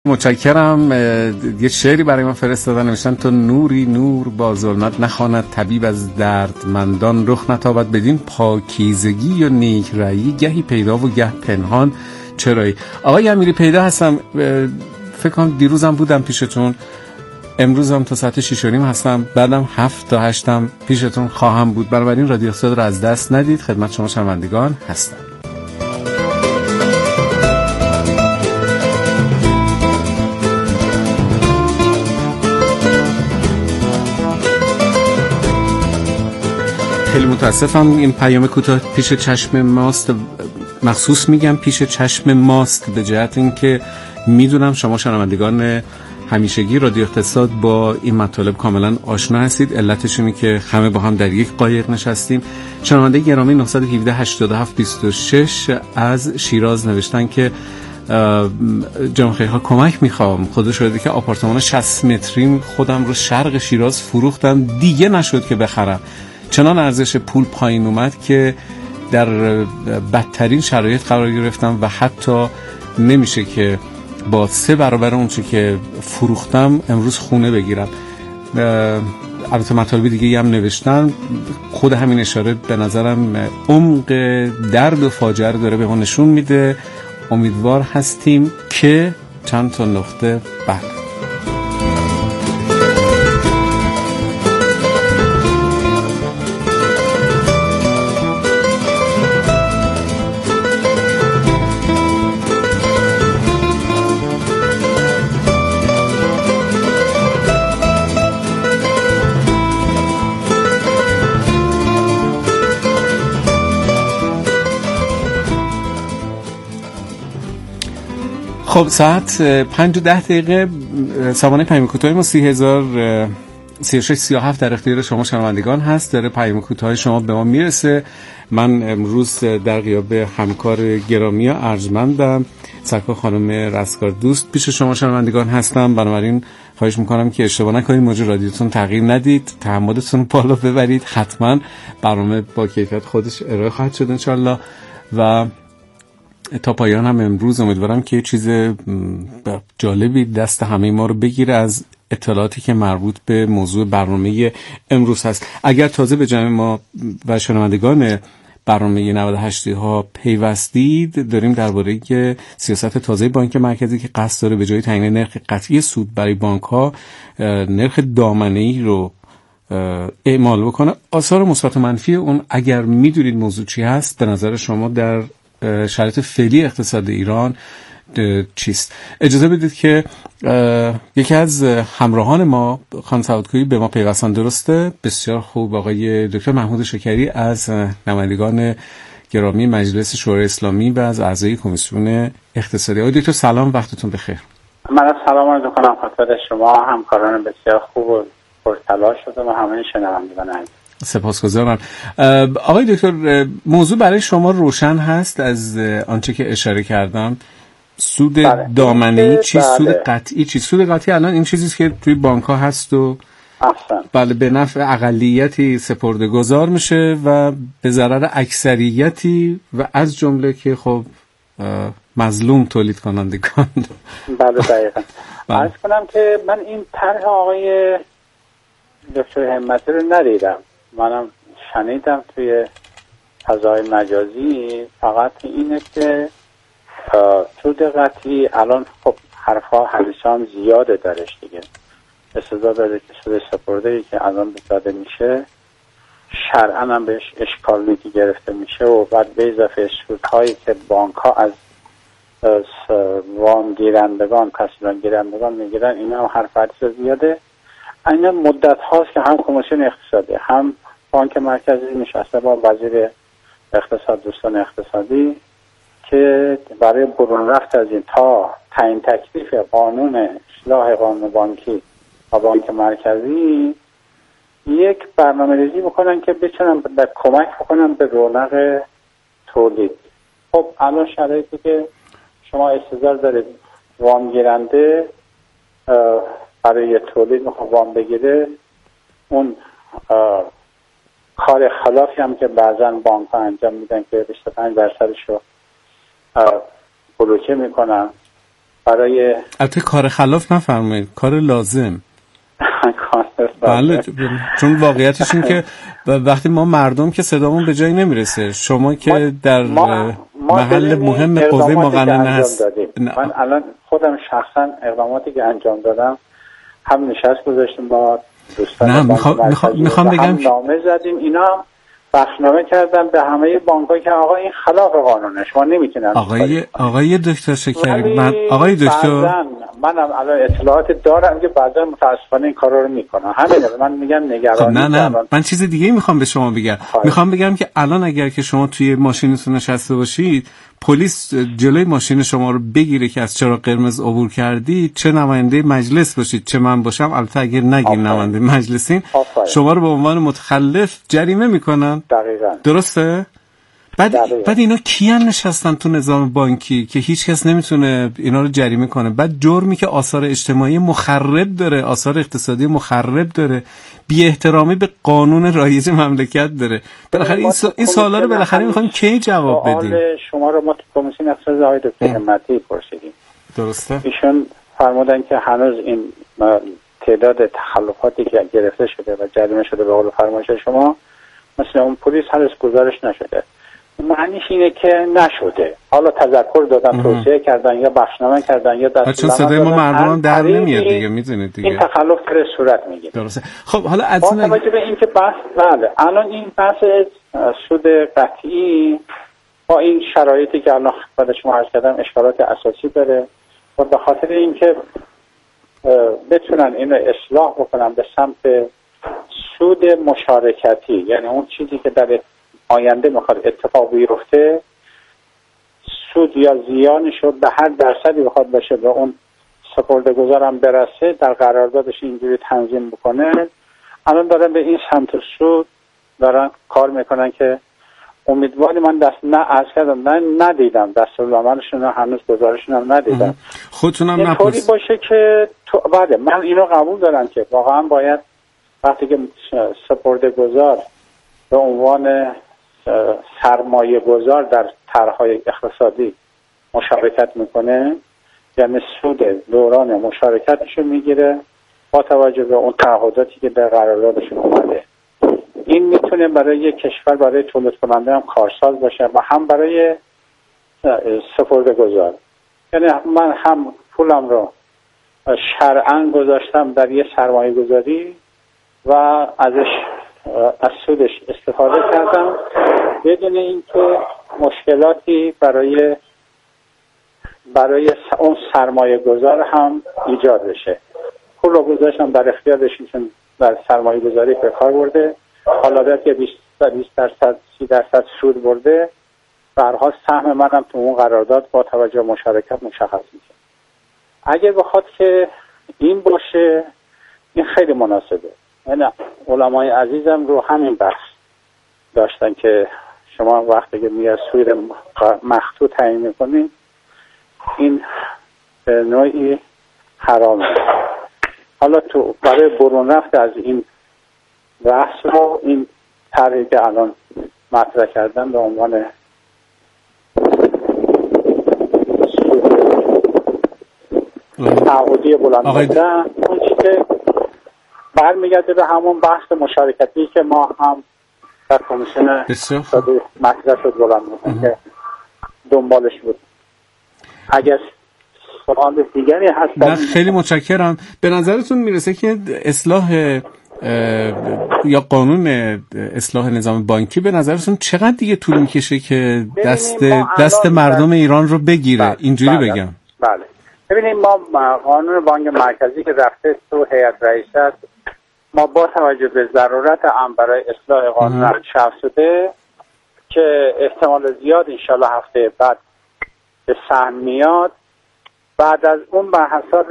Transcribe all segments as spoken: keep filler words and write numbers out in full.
متشکرم. یه شعری برای من فرستادن، نوشتن تو نوری نور با ظلمت نخواند، طبیب از دردمندان رخ نتابد، بدین پاکیزگی و نیک رایی گهی پیدا و گه پنهان چرایی. آقای امیری پیدا هستم، فکر کنم دیروزم بودم پیشتون، امروزم تا ساعت شیش و نیم هستم، بعدم هفت تا هشتم پیشتون خواهم بود. بنابراین رادیو اقتصاد رو از دست ندید. خدمت شما شنوندگان هستم. خیلی متاسفم این پیام کوتاه پیش چشم ماست، مخصوص میگم پیش چشم ماست به جهت اینکه میدونم شما شنوندگان همیشگی رادیو اقتصاد با این مطالب کاملا آشنا هستید. علتش اینه که همه با هم در یک قایق نشستیم. شنونده گرامی نه یک هفت هشتاد و هفت بیست و شش از شیراز نوشتن که جناب خیرها کمک میخوام، خدا شاهده که آپارتمان شصت متریم خودم رو شرق شیراز فروختم، دیگه نشد که بخرم. چنان ارزش پول پایین اومد که در بدترین شرایط قرار گرفتم و حتی نمیشه که با سه برابر اون چه که فروختم امروز خونه بگیرم. البته مطالب دیگه هم نوشتن. خود همین اشاره به نظرم عمق درد و فاجعه داره به ما نشون میده. امیدوار هستیم که چند تا نقطه بعد خب ساعت پنج و ده دقیقه. سامانه پیام کوتاه ما سی هزار سی و شش سی و هفت در اختیار شما شنوندگان هست. داره پیام کوتاه شما به ما میرسه. من امروز در غیاب همکار گرامی و ارجمندم سرکار خانم رستگار دوست پیش شما شنوندگان هستم. بنابراین خواهش میکنم که اشتباه نکنید، موج رادیوتون تغییر ندید، تحملتون بالا ببرید. حتما برنامه با کیفیت خودش ارائه خواهد شد انشالله و تا پایان هم امروز امیدوارم که چیز جالبی دست همه ما رو بگیره از اطلاعاتی که مربوط به موضوع برنامه امروز هست. اگر تازه به جمع ما و شنوندگان برنامه نود و هشت ها پیوستید، داریم درباره سیاست تازه بانک مرکزی که قصد داره به جای تعیین نرخ قطعی سود برای بانک ها نرخ دامنه‌ای رو اعمال بکنه. آثار مثبت و منفی اون اگر میدونید موضوع چی هست، به نظر شما در شرایط فعلی اقتصاد ایران چیست؟ اجازه بدید که یکی از همراهان ما خانم سعادکویی به ما پیوستن. درسته؟ بسیار خوب. آقای دکتر محمود شکری از نمایندگان گرامی مجلس شورای اسلامی و از اعضای کمیسیون اقتصادی. آقای دکتر سلام، وقتتون بخیر. من سلام عرض می‌کنم خدمت شما، همکاران بسیار خوب و پرتلاش شده و همه شنوندگان عزیز. سپاسگزارم. آقای دکتر، موضوع برای شما روشن هست از آنچه که اشاره کردم؟ سود بله. دامنه‌ای چیست؟ بله. سود قطعی چیست؟ سود قطعی الان این چیزیست که توی بانک‌ها هست و احسن. بله به نفع اقلیتی سپرده‌گذار میشه و به ضرر اکثریتی و از جمله که خب مظلوم تولید کنندگان. بله دقیقاً. عرض کنم که من این طرح آقای دکتر همتی رو ندیدم، منم شنیدم توی فضای مجازی. فقط اینه که سود قطعی الان خب حرفا حدیثان زیاده درش دیگه، استدلال داره که سود سپرده‌ای که الان داده میشه شرعاً هم بهش اشکال نیتی گرفته میشه و بعد به اضافه سودهایی که بانک ها از وام گیرندگان کسبان گیرندگان میگیرن، اینا هم حرف حدیث زیاده. این مدت هاست که هم کمیسیون اقتصادی هم بانک مرکزی نشسته با وزیر اقتصاد دوستان اقتصادی که برای برون رفت از این تا تعیین تکلیف قانون اصلاح قانون بانکی و بانک مرکزی یک برنامه ریزی بکنن که بتونن کمک بکنن به رونق تولید. خب الان شرایطی که شما استدلال دارید وام گیرنده برای تولید میخواد وام بگیره، اون کار خلافی هم که بعضا بانک ها انجام میدن که بیست و پنج درصدش رو بلوکه میکنن برای البته کار خلاف نفرمایید، کار لازم. بله، چون واقعیتش این که وقتی ما مردم که صدامون به جایی نمیرسه، شما که در ما محل مهم قوه مقننه هست. من الان خودم شخصا اقداماتی که انجام دادم، هم نشست گذاشتیم با دوستان، نه میخوام میخوام میخوام بگم نامه زدیم، اینا بخشنامه کردم به همه بانک‌ها که آقا این خلاف قانونه، شما نمیتونن. آقای آقای دکتر شکری، من آقای دکتر منم الان اطلاعات دارم که بعضا متاسفانه این کارا رو میکنن. همین من میگم نگرانی. خب نه نه الان... من چیز دیگه میخوام به شما بگم. خواهد. میخوام بگم که الان اگر که شما توی ماشینتون نشسته باشید، پلیس جلوی ماشین شما رو بگیره که از چراغ قرمز عبور کردی، چه نماینده مجلس باشید چه من باشم، البته اگر نگین نماینده مجلسین، آفاید. شما رو به عنوان متخلف جریمه میکنن. دقیقاً. درسته؟ بعد دقیقا. بعد اینا کیان نشستن تو نظام بانکی که هیچ کس نمیتونه اینا رو جریمه کنه؟ بعد جرمی که آثار اجتماعی مخرب داره، آثار اقتصادی مخرب داره، بی احترامی به قانون رایج مملکت داره. بالاخره این سو... این سوالا رو بالاخره میخوایم کی جواب بدیم؟ شما رو ما تو کمیسیون اقتصادی آقای دکتر همتی پرسیدیم. درسته؟ ایشون فرمودن که هنوز این تعداد تخلفاتی که گرفته شده و جریمه شده به قول فرمایش شما مثل اون پلیس هنوز گزارش نشده. معنیش اینه که نشده. حالا تذکر دادن، توصیه کردن یا بخشنامه کردن یا دستور چون صدای ما مردم در نمیاد دیگه، میدونید دیگه این تخلف در صورت میگیره. درسته. خب حالا از با توجه به اینکه بحث بله الان این بحث سود قطعی با این شرایطی که الان خدمت شما عرض کردم اشکالات اساسی داره و به خاطر اینکه بتونن اینو اصلاح بکنن به سمت سود مشارکتی، یعنی اون چیزی که در آینده میخواد اتفاق بیفته، سود یا زیانش رو به هر درصدی بخواد باشه به اون سپرده‌گذار هم برسه، در قراردادش اینجوری تنظیم بکنه. الان دارن به این سمت سود دارن کار میکنن که امیدواری من دست نه از کردم نه ندیدم دستورالعملشون هنوز گزارششون هم ندیدم. خودتونم نپرس طوری باشه که تو بعد من اینو قبول دارم که واقعا باید وقتی که سپرده‌گذار به عنوان سرمایه گذار در طرح‌های اقتصادی مشارکت میکنه، یعنی سود دوران مشارکتشو میگیره با توجه به اون تعهداتی که در قراردادشون اومده. این میتونه برای یک کشور، برای تولید کننده هم کارساز باشه و هم برای سپرده گذار. یعنی من هم پولم رو شرعاً گذاشتم در یه سرمایه گذاری و ازش از سودش استفاده کردم بدون اینکه مشکلاتی برای برای اون سرمایه گذار هم ایجاد بشه. پول رو گذاشتم در اختیارش، چون در سرمایه گذاری به کار برده، حالا که بیست درصد سی درصد سود برده، به هر حال سهم منم تو اون قرارداد با توجه مشارکت مشخص میشه. اگه بخواد که این باشه این خیلی مناسبه. یعنی علمای عزیزم رو همین بحث داشتن که شما وقتی که میاد سود مخطوط تعیین میکنین این به نوعی حرامه. حالا تو برای برون رفت از این بحث رو این طرحی که الان مطرح کردن به عنوان تعهدی بلند مدت، اون چیزی که برمیگرده به همون بحث مشارکتی که ما هم در کمیسیون اقتصادی مطرح شد بلند مدت که دنبالش بود. اگر سوال دیگری هست نه خیلی متشکرم. به نظرتون میرسه که اصلاح یا قانون اصلاح نظام بانکی به نظرتون چقدر دیگه طول میکشه که دست دست مردم ایران رو بگیره؟ بله اینجوری بله بگم. بله ببینیم ما قانون بانک مرکزی که رفته تو هیئت رئیسه، ما با توجه به ضرورت امر برای اصلاح قانون شرح شده که احتمال زیاد انشالله هفته بعد به سهم میاد. بعد از اون بر حساب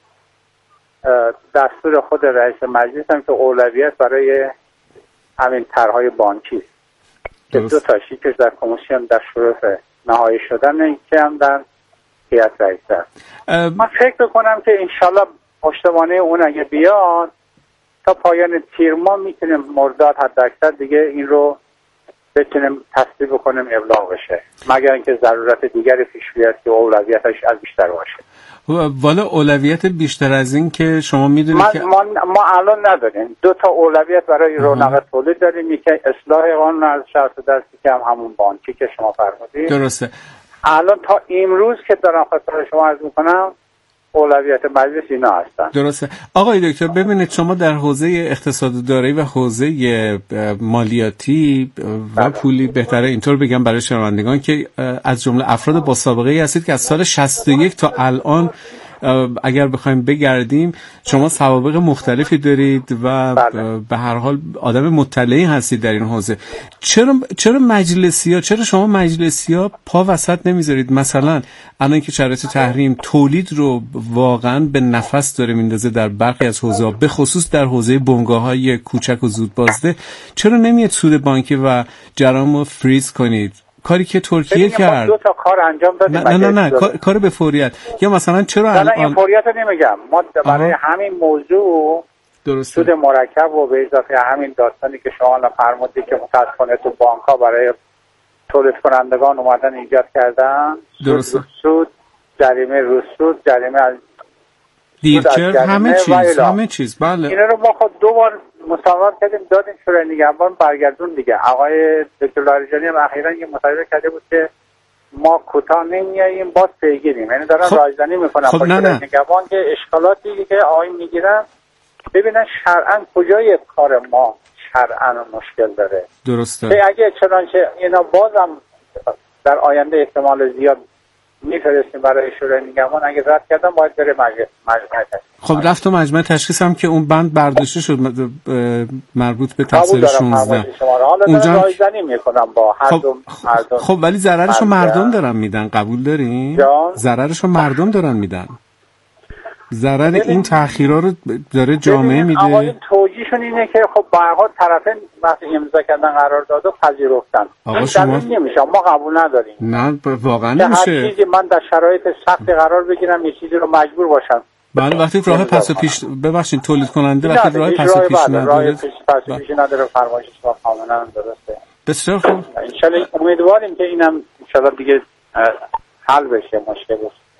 دستور خود رئیس مجلس هم که اولویت برای همین طرح‌های بانکی که دو تا شیکش در کمیسیون در شروط نهایی شدن، این که هم در هیئت رئیسه. من فکر بکنم که انشالله پشتوانه اون اگه بیاد تا پایان تیر ما میتونیم مرداد حد اکثر دیگه این رو بتونیم تصویب کنیم ابلاغ بشه، مگر اینکه ضرورت دیگری پیش بیاد که اولویتش از بیشتر باشه. والا اولویت بیشتر از این که شما میدونید که ما, ما الان نداریم. دو تا اولویت برای رونق تولید داریم، یکی اصلاح قانون ارز شرط درسی که هم همون بانکی که شما فرمودید. درسته. الان تا امروز که دارم خدمت شما عرض میکنم اولویت مجلس اینا هستن. درسته. آقای دکتر ببینید شما در حوزه اقتصاد دارایی و حوزه مالیاتی و پولی، بهتره اینطور بگم برای شنوندگان که از جمله افراد با سابقه ای هستید که از سال شصت و یک تا الان اگر بخوایم بگردیم شما سوابق مختلفی دارید و بله. به هر حال آدم مطلعی هستید در این حوزه. چرا چرا مجلسی‌ها چرا شما مجلسی‌ها پا وسط نمیذارید؟ مثلا الان که شرایط تحریم تولید رو واقعا به نفس داره میندازه در برخی از حوزه‌ها، به خصوص در حوزه بنگاه‌های کوچک و زود بازده، چرا نمیاد سود بانکی و جرام رو فریز کنید؟ کاری که ترکیه کرد. دو تا کار انجام دادیم. نه نه نه, نه. کار, کار به فوریت. یا مثلا چرا الان این فوریت رو نمیگم. ما برای همین موضوع درسته. سود مرکب و به اضافه همین داستانی که شما الان فرمودید که متأسفانه تو بانک‌ها برای تولید کنندگان اومدن ایجاد کردن، درسته. سود، جریمه رو سود، جریمه از دیرچه، همه چیز همه چیز بله. اینا رو ما خود دو بار مصاحبه کردیم، دادیم شورای نگهبان برگردون دیگه. آقای دکتر لاریجانی هم اخیراً یه مصاحبه کرده بود که ما کوتاه نمیاییم، باز پیگیریم. یعنی دارن خب. رایزنی میکنن خب با شورای نگهبان که اشکالاتی که آقای میگیرن ببینن شرعاً کجای کار ما شرعاً مشکل داره. درسته. اگه چنانچه اینا بازم در آینده احتمال زیاد میفرستیم برای شورای نگهبان، اگه رد کردن باید بره مجمع تشخیص. خب رفت تو مجمع تشخیص هم که اون بند برداشته شد مربوط به تفسیر شانزده. اونجا رایزنی میکنم با هر خب دو مردم. خب ولی ضررشو مردم دارن میدن، قبول دارین؟ ضررشو مردم دارن میدن. ضرر این تأخیرها رو داره جامعه میده. آقای توجیهشون اینه که خب به هر حال طرفین وقتی امضا کردن قرارداد و پذیرفتن. آقا شما نمیشه، ما قبول نداریم. نه واقعا نمیشه. هر چیزی من در شرایط سخت قرار بگیرم، یه چیزی رو مجبور باشم. بله وقتی راه پس و پیش ببخشید تولید کننده وقتی راه پس و پیش نداره، راه پس و پیش نداره، فرمایش شما کاملا درسته. بسیار خوب. ان شاء الله امیدواریم که اینم ان شاء الله دیگه حل بشه مشکل.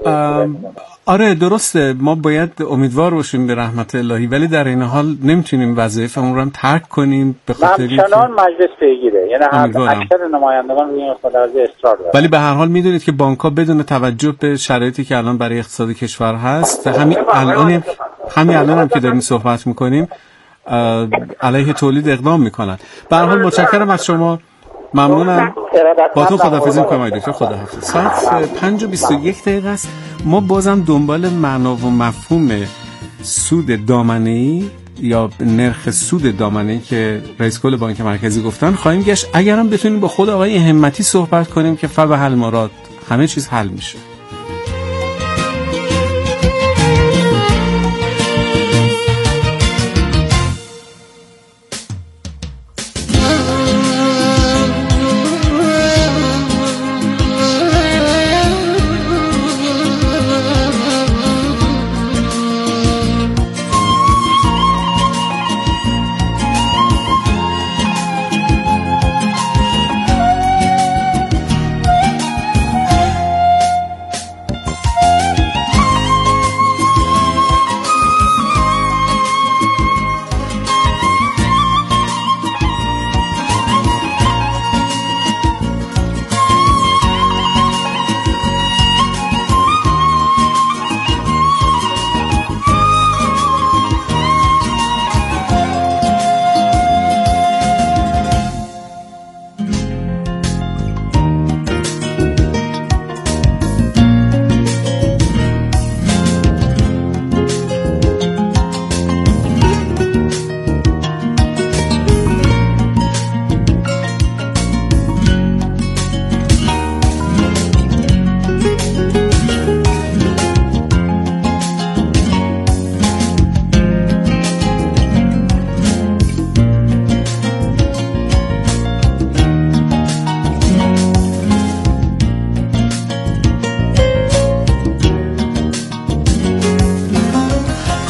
آره درسته، ما باید امیدوار باشیم به رحمت الهی، ولی در این حال نمیتونیم وظایفمون رو هم ترک کنیم به خاطر اینکه همچنان مجلس پیگیره. یعنی اکثر نمایندگان روی این ملاحظه اصرار دارن. ولی به هر حال میدونید که بانک‌ها بدون توجه به شرایطی که الان برای اقتصاد کشور هست، همین الان همین الان هم که داریم صحبت میکنیم علیه تولید اقدام میکنن. به هر حال متشکرم از شما، ممنونم. با تو خداحافظی می‌کنم آقای دکتر. خداحافظ. ساعت پنج و بیست و یک دقیقه است. ما بازم دنبال معنا و مفهوم سود دامنه‌ای یا نرخ سود دامنه‌ای که رئیس کل بانک مرکزی گفتن خواهیم گشت. اگرم بتونیم با خود آقای همتی صحبت کنیم که فبحل مراد همه چیز حل میشه.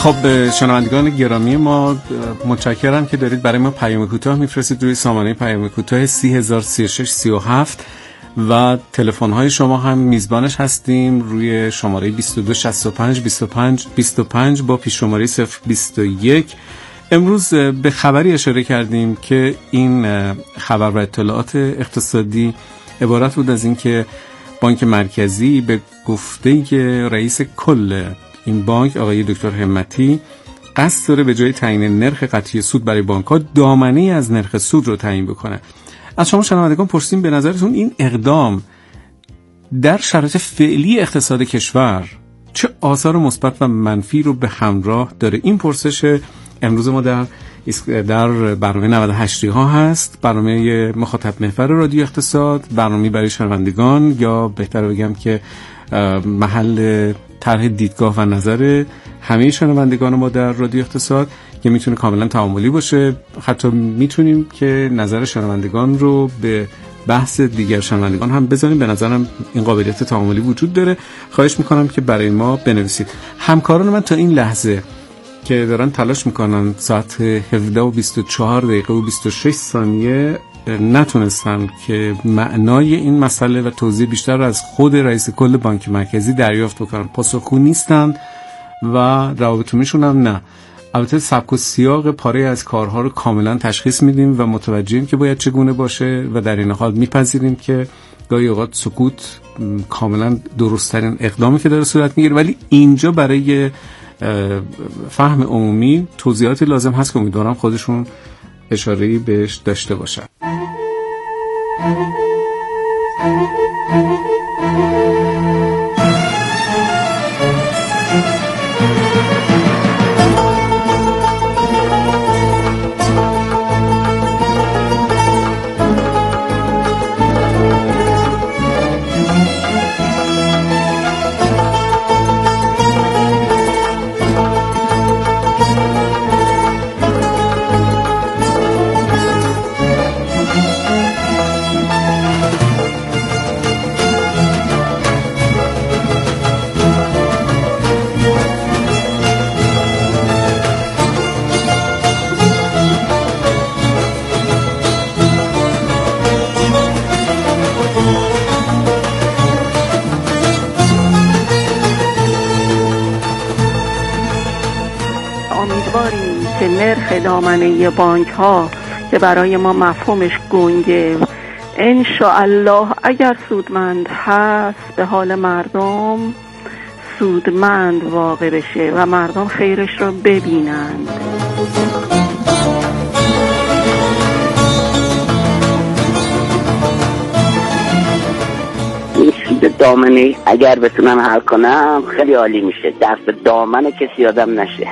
خب شنوندگان گرامی ما، متشکرم که دارید برای ما پیام کوتاه میفرستید روی سامانه پیام کوتاه سی هزار سی و شش سی و هفت و تلفن های شما هم میزبانش هستیم روی شماره بیست و دو شصت و پنج بیست و پنج بیست و پنج با پیش شماره صفر بیست و یک. امروز به خبری اشاره کردیم که این خبر و اطلاعات اقتصادی عبارت بود از این که بانک مرکزی به گفته که رئیس کل این بانک آقای دکتر همتی قصد داره به جای تعیین نرخ قطعی سود برای بانک‌ها دامنه از نرخ سود رو تعیین بکنه. از شما شنوندگان پرسیدیم به نظرتون این اقدام در شرایط فعلی اقتصاد کشور چه آثار مثبت و منفی رو به همراه داره؟ این پرسش امروز ما در در برنامه نود و هشت ها هست، برنامه مخاطب محور رادیو اقتصاد، برنامه برای شنوندگان یا بهتر بگم که محل طرح دیدگاه و نظر همه شنوندگان ما در رادیو اقتصاد که میتونه کاملا تعاملی باشه. حتی میتونیم که نظر شنوندگان رو به بحث دیگر شنوندگان هم بذاریم. به نظرم این قابلیت تعاملی وجود داره. خواهش میکنم که برای ما بنویسید. همکاران من تا این لحظه که دارن تلاش میکنن ساعت هفده و بیست و چهار دقیقه و بیست و شش ثانیه نتونستن که معنای این مسئله و توضیح بیشتر از خود رئیس کل بانک مرکزی دریافت بکنن. پاسخگو نیستن و روابطومیشون هم نه. البته سبک و سیاق پاره از کارها رو کاملا تشخیص میدیم و متوجهیم که باید چگونه باشه و در این حال میپذیریم که گاهی اوقات سکوت کاملا درست‌ترین اقدامی که داره صورت میگیره، ولی اینجا برای فهم عمومی توضیحاتی لازم هست که امیدوارم خودشون اشاره‌ای بهش داشته باشن. نرخ دامنه بانک ها که برای ما مفهومش گنگه ان شاء الله اگر سودمند هست به حال مردم سودمند واقع بشه و مردم خیرش رو ببینند. این سود دامنه اگر بتونم حل کنم خیلی عالی میشه. دست دامن کسی آدم نشه.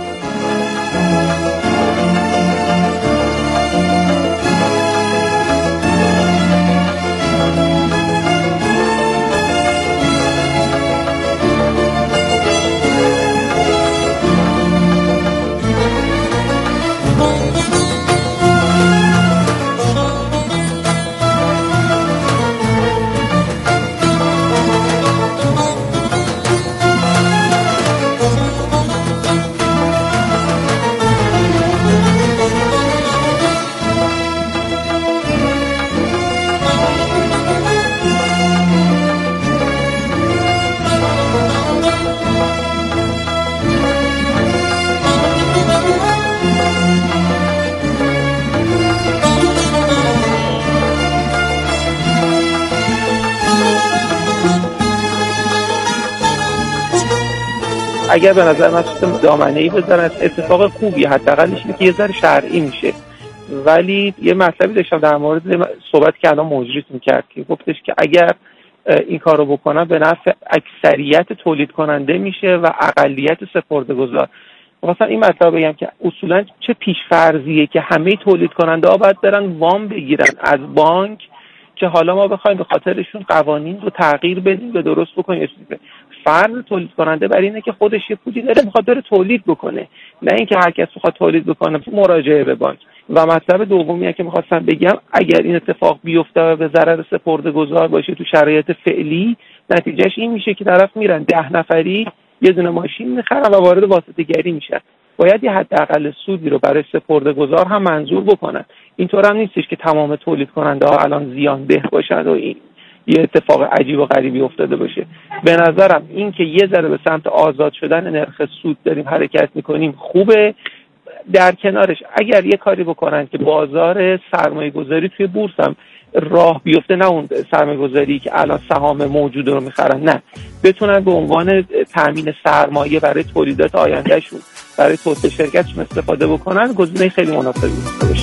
اگر به نظر من سیستم دامنه‌ای بزنن اتفاق خوبی حداقلش اینه که یه ذره شرعی میشه. ولی یه مطلبی داشتم در مورد صحبت که الان مجریتون کرد که گفتش که اگر این کارو بکنن به نفع اکثریت تولید کننده میشه و اقلیت سپرده‌گذار. مثلا این مطلب بگم که اصولا چه پیش‌فرضیه که همه تولید کننده ها باید برن وام بگیرن از بانک که حالا ما بخوایم به خاطرشون قوانین رو تغییر بدیم و درست بکنیم. فرض تولید کننده بر اینه که خودش یه پولی داره میخواد بره تولید بکنه، نه اینکه هر کس بخواد تولید بکنه مراجعه به بانک. و مطلب دومی که میخواستم بگم اگر این اتفاق بیفته و به ضرر سپرده‌گذار باشه تو شرایط فعلی، نتیجهش این میشه که طرف میرن ده نفری یه دونه ماشین میخرن و وارد واسطه‌گری میشن. باید یه حداقل سودی رو برای سپرده‌گذار هم منظور بکنن. اینطور هم نیستش که تمام تولید کننده ها الان زیان ده باشن و این یه اتفاق عجیب و غریبی افتاده باشه. به نظرم این که یه ذره به سمت آزاد شدن نرخ سود داریم حرکت میکنیم خوبه. در کنارش اگر یه کاری بکنن که بازار سرمایه گذاری توی بورس هم راه بیفته، نه اون سرمایه گذاری که الان سهام موجود رو میخرن، نه، بتونن به عنوان تامین سرمایه برای تولیدات آیندهشون، برای توسعه شرکتشون استفاده بکنن، گزینه خیلی مناسبی باشه.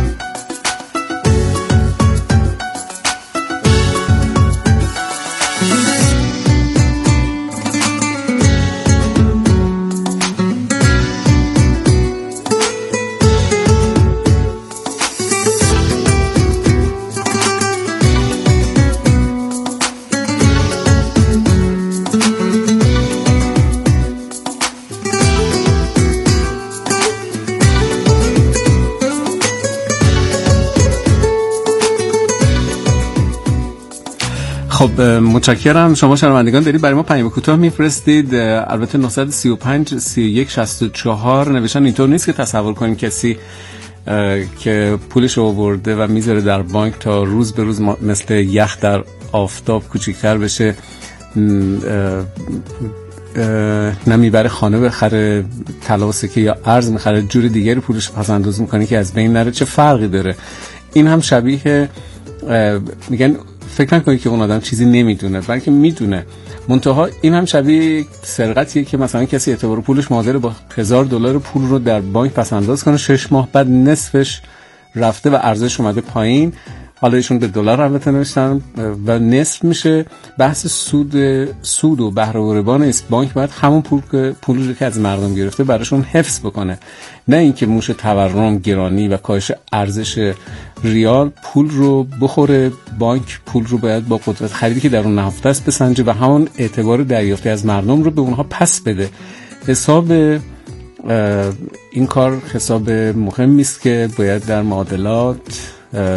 خب متشکرم. شما شنوندگان دارید برای ما پیام کوتاه میفرستید. البته نه سه پنج سی و یک شصت و چهار نوشتن اینطور نیست که تصور کنیم کسی که پولش رو آورده و میذاره در بانک تا روز به روز مثل یخ در آفتاب کوچیک‌تر بشه، نمیبره خانه بخره، طلا و سکه یا ارز میخره، جور دیگری پولش پس انداز میکنه که از بین نره. چه فرقی داره؟ این هم شبیه میگن فکر نکنید که اون آدم چیزی نمیدونه، بلکه میدونه. منتها این هم شبیه سرقتیه که مثلا کسی اعتبار پولش حاضر با هزار دلار پول رو در بانک پس انداز کنه، شش ماه بعد نصفش رفته و ارزش اومده پایین. حالا ایشون به دلار البته نوشتن و نصف میشه. بحث سود سود و بهره و ربا نیست. بانک باید همون پول پولی که از مردم گرفته براشون حفظ بکنه، نه اینکه موش تورم، گرانی و کاهش ارزش ریال پول رو بخوره. بانک پول رو باید با قدرت خریدی که در اون نهفته است بسنجه و همون اعتبار دریافتی از مردم رو به اونها پس بده. حساب این کار حساب مهمی است که باید در معادلات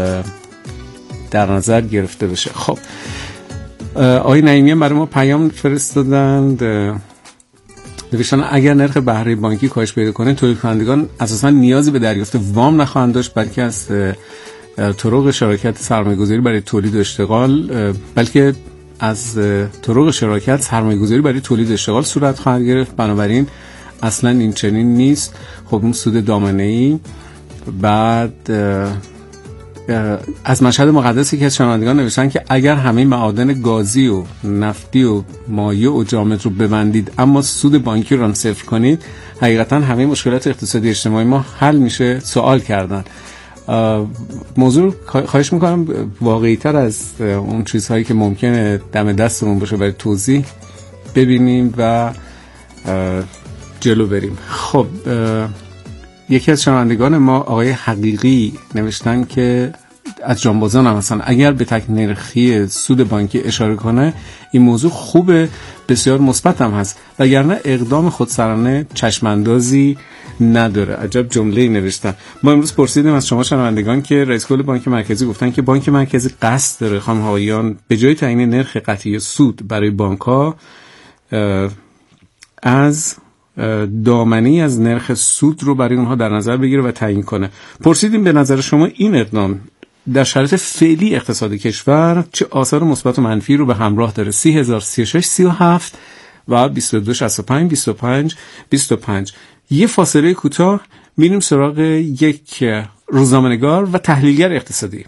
در نظر گرفته بشه. خب آقای نعیمی برای ما پیام فرستادند، نوشتن اگر نرخ بهره بانکی کاهش پیدا کنه تولید کنندگان اساسا نیازی به دریافت وام نخواهند داشت، بلکه از طرق شراکت سرمایه‌گذاری برای تولید و اشتغال بلکه از طرق شراکت سرمایه‌گذاری برای تولید و اشتغال صورت خواهد گرفت. بنابراین اصلا این چنین نیست. خب اون سود دامنه‌ای. بعد از مشهد مقدسی که از شنوندگان نوشتن که اگر همه معادن گازی و نفتی و مایع و جامد رو ببندید اما سود بانکی رو هم صفر کنید، حقیقتا همه مشکلات اقتصادی اجتماعی ما حل میشه. سوال کردن. موضوع خواهش میکنم واقعی تر از اون چیزهایی که ممکنه دم دستمون باشه برای توضیح ببینیم و جلو بریم. خب یکی از شنوندگان ما آقای حقیقی نوشتن که از جانبازان هم مثلا اگر به تک نرخی سود بانکی اشاره کنه این موضوع خوبه، بسیار مثبت هم هست، وگرنه اقدام خودسرانه چشماندازی نداره. عجب جمله‌ای نوشتن. ما امروز پرسیدیم از شما شنوندگان که رئیس کل بانک مرکزی گفتن که بانک مرکزی قصد داره خانم هواییان به جای تعیین نرخ قطعی سود برای بانک‌ها از دامنه‌ای از نرخ سود رو برای اونها در نظر بگیره و تعیین کنه. پرسیدیم به نظر شما این اقدام در شرایط فعلی اقتصاد کشور چه آثار مثبت و منفی رو به همراه داره؟ سی هزار سی و شش سی و هفت و بیست و دو شصت و پنج بیست و پنج بیست و پنج. یه فاصله کوتاه میریم سراغ یک روزنامه‌نگار و تحلیلگر اقتصادی.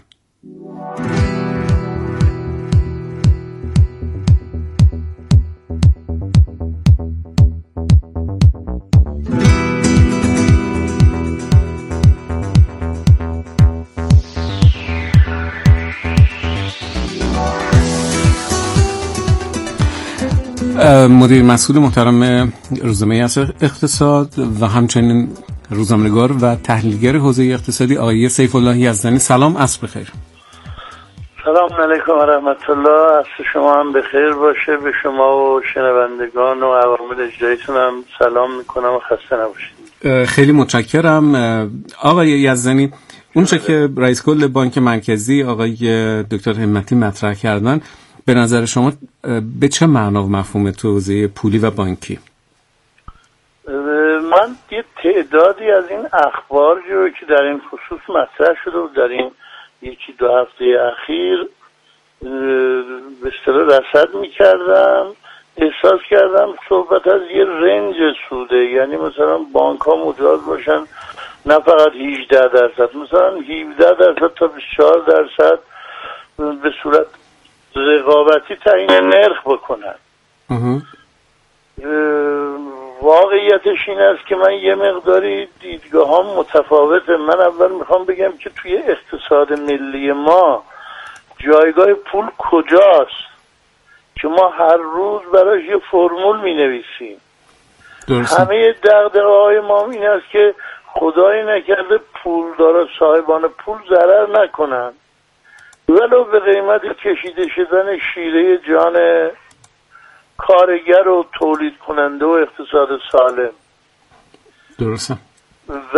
مدیر مسئول محترم روزنامه اقتصاد و همچنین روزنامه‌نگار و تحلیلگر حوزه اقتصادی آقای سیف الله یزدانی. سلام، عصر بخیر. سلام علیکم و رحمت الله. عصر شما هم بخیر باشه. به شما و شنوندگان و عوامل اجراییتون هم سلام میکنم و خسته نباشید. خیلی متشکرم آقای یزدانی. اون چه که رئیس کل بانک مرکزی آقای دکتر همتی مطرح کردن به نظر شما به چه معنا و مفهوم توزیع پولی و بانکی؟ من یه تعدادی از این اخبار رو که در این خصوص مطرح شده و در این یکی دو هفته اخیر به اصطلاح رصد میکردم، احساس کردم صحبت از یه رنج سوده، یعنی مثلا بانک ها مجاز باشن نه فقط هجده درصد، مثلا هفده درصد تا بیست و چهار درصد به صورت رقابتی تعیین نرخ بکنن. واقعیتش این است که من یه مقداری دیدگاه هم متفاوته. من اول میخوام بگم که توی اقتصاد ملی ما جایگاه پول کجاست که ما هر روز براش یه فرمول می نویسیم. همه دغدغه های ما این است که خدای نکرده پولدارا صاحبان پول ضرر نکنن ولو به قیمت کشیده شدن شیره جان کارگر و تولید کننده و اقتصاد سالم. درسته. و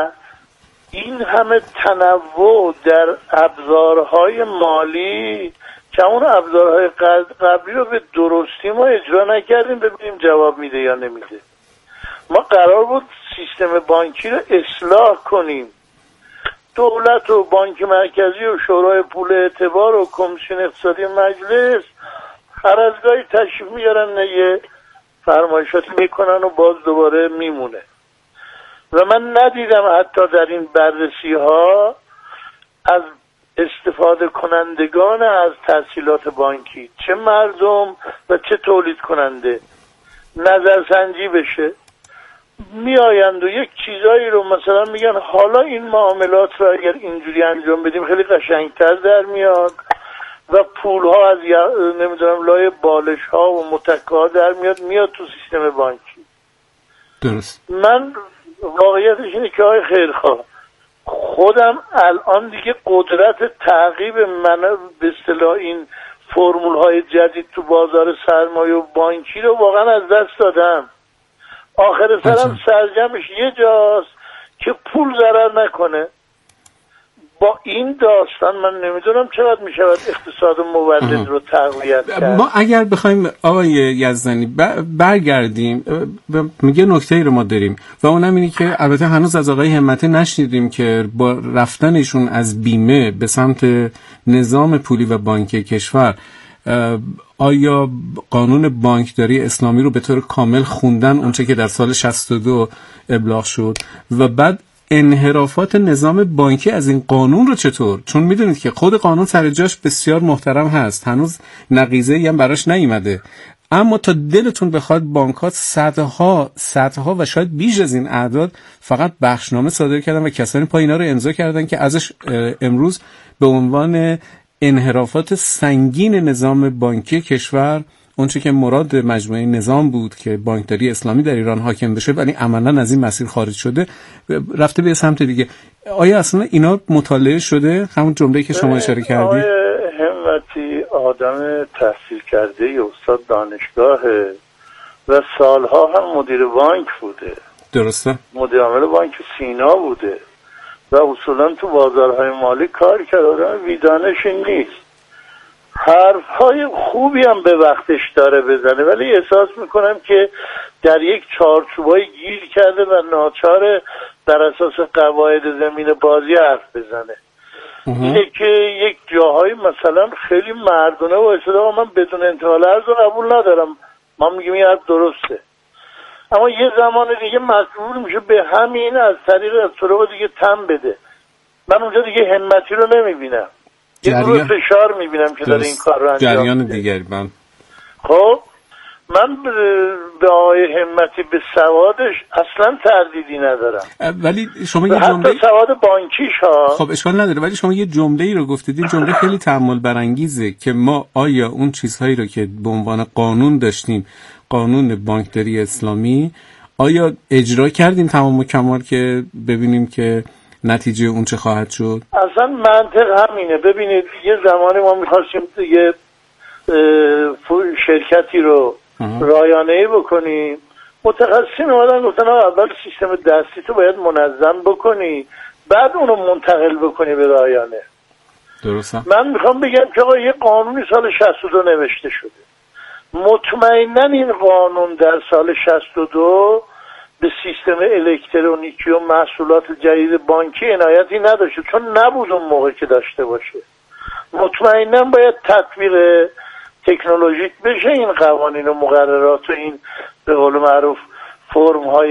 این همه تنوع در ابزارهای مالی که اون ابزارهای قبلی رو به درستی ما اجرا نکردیم ببینیم جواب میده یا نمیده. ما قرار بود سیستم بانکی رو اصلاح کنیم. دولت و بانک مرکزی و شورای پول اعتبار و کمیسیون اقتصادی مجلس هر از گاهی تشریف میارن یه فرمایشاتی میکنن و باز دوباره میمونه و من ندیدم حتی در این بررسی ها از استفاده کنندگان از تسهیلات بانکی چه مردم و چه تولید کننده نظرسنجی بشه. میآیند و یک چیزایی رو مثلا میگن حالا این معاملات رو اگر اینجوری انجام بدیم خیلی قشنگتر در میاد و پول ها از نمیدونم لای بالش ها و متکه ها در میاد میاد تو سیستم بانکی. درست. من واقعیتش اینه که های خیرخواه خودم الان دیگه قدرت تعقیب من به اصطلاح این فرمول های جدید تو بازار سرمایه و بانکی رو واقعا از دست دادم. آخر سرم سرجمش یه جاست که پول ضرر نکنه. با این داستان من نمیدونم چقدر میشود اقتصاد مولد رو تقویت کرد. ما اگر بخوایم آقای یزدانی برگردیم میگه نکته‌ای رو ما داریم و اونم اینه که البته هنوز از آقای همتی نشنیدیم که با رفتنشون از بیمه به سمت نظام پولی و بانکی کشور آیا قانون بانکداری اسلامی رو به طور کامل خوندن اونچه که در سال شصت و دو ابلاغ شد و بعد انحرافات نظام بانکی از این قانون رو چطور؟ چون میدونید که خود قانون سر جاش بسیار محترم هست، هنوز نقیضه‌ای هم براش نیومده، اما تا دلتون بخواد بانکات صدها صدها و شاید بیش از این اعداد فقط بخشنامه صادر کردن و کسانی پای اینا رو امضا کردن که ازش امروز به عنوان انحرافات سنگین نظام بانکی کشور، اونچه که مراد مجموعه نظام بود که بانکداری اسلامی در ایران حاکم بشه ولی عملاً از این مسیر خارج شده رفته به سمت دیگه. آیا اصلا اینا مطالعه شده؟ همون جمله‌ای که شما اشاره کردید. آقای همتی آدم تحصیل کرده، استاد دانشگاهه و سالها هم مدیر بانک بوده. درسته. مدیر عامل بانک سینا بوده و اصولا تو بازارهای مالی کار کرده. ویدانشی نیست. حرفهای خوبی هم به وقتش داره بزنه ولی احساس میکنم که در یک چارچوبای گیر کرده و ناچاره در اساس قواعد زمین بازی حرف بزنه. اینه که یک جاهای مثلا خیلی مردونه و اصلا من بدون انتها لرز رو قبول ندارم. ما میگیم این حرف درسته اما یه زمان دیگه مجبور میشه به همین از طریق از طرق دیگه تم بده. من اونجا دیگه همتی رو نمیبینم، یه گروه فشار میبینم که داره این کار رو انجام جریان دیگری. من خب من به آقای همتی به سوادش اصلا تردیدی ندارم ولی شما یه جمله حتی سواد بانکیش ها خب اشکال نداره ولی شما یه جمله‌ای رو گفتید، این جمله خیلی تأمل برانگیزه که ما آیا اون چیزهایی رو که به عنوان قانون داشتیم، قانون بانکداری اسلامی، آیا اجرا کردیم تمام و کمال که ببینیم که نتیجه اون چه خواهد شد؟ اصلا منطق همینه. ببینید یه زمانی ما می‌خواستیم یه شرکتی رو رایانه‌ای بکنیم، متخصصین اومدن گفتن اول سیستم دستی تو باید منظم بکنی بعد اونو منتقل بکنی به رایانه. درسته. من میخوام بگم که آقا یه قانونی سال شصت و دو نوشته شده، مطمئناً این قانون در سال شصت و دو به سیستم الکترونیکی و محصولات جدید بانکی عنایتی نداشته، چون نبود اون موقع که داشته باشه. مطمئنا باید تطبیق تکنولوژیک بشه این قوانین و مقررات و این به قول معروف فرم های